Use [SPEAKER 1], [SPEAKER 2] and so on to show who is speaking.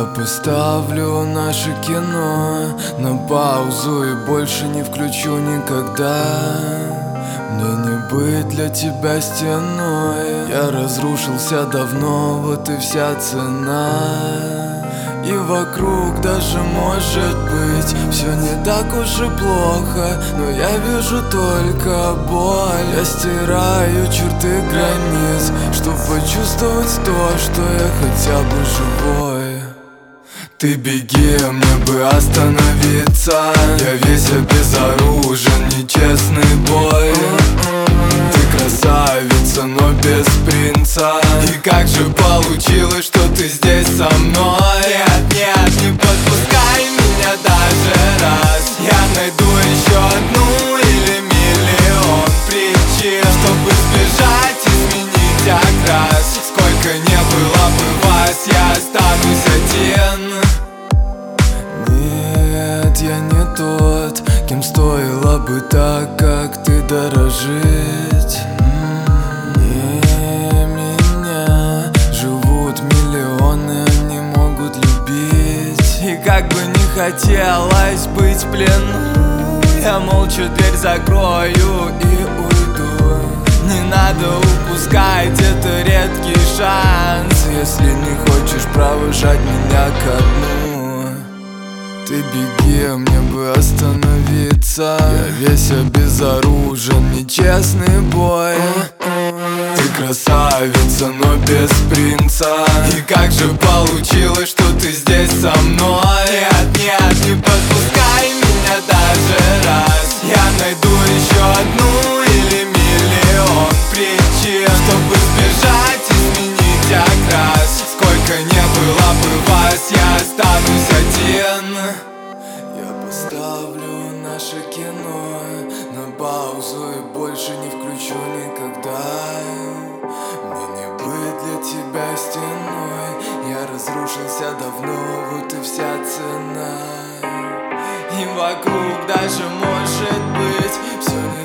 [SPEAKER 1] Я поставлю наше кино на паузу и больше не включу никогда. Мне не быть для тебя стеной. Я разрушился давно, вот и вся цена. И вокруг даже может быть все не так уж и плохо, но я вижу только боль. Я стираю черты границ, чтоб почувствовать то, что я хотя бы живой. Ты беги, мне бы остановиться. Я весь обезоружен, нечестный бой. Ты красавица, но без принца. И как же получилось, что ты здесь со мной? Нет, нет, не подпускай меня даже раз. Я найду еще одну или миллион причин, чтобы сбежать, изменить окрас. Сколько не было бы вас, я останусь один. Нет, я не тот, кем стоило бы так, как ты, дорожить. Не меня живут миллионы, они могут любить. И как бы не хотелось быть в плену, я молча дверь закрою и уйду. Не надо упускать, это редкий шанс, если не хочешь провожать меня ко дну. Ты беги, мне бы остановиться. Я весь обезоружен, нечестный бой. Ты красавица, но без принца. И как же получилось, что ты здесь со мной? Нет, нет, не подпускай меня даже раз. Я найду еще одну или миллион причин, чтобы сбежать, изменить окрас. Сколько не было бы вас, я останусь один. Я поставлю наше кино на паузу и больше не включу никогда. Мне не быть для тебя стеной. Я разрушился давно, вот и вся цена. И вокруг даже может быть все не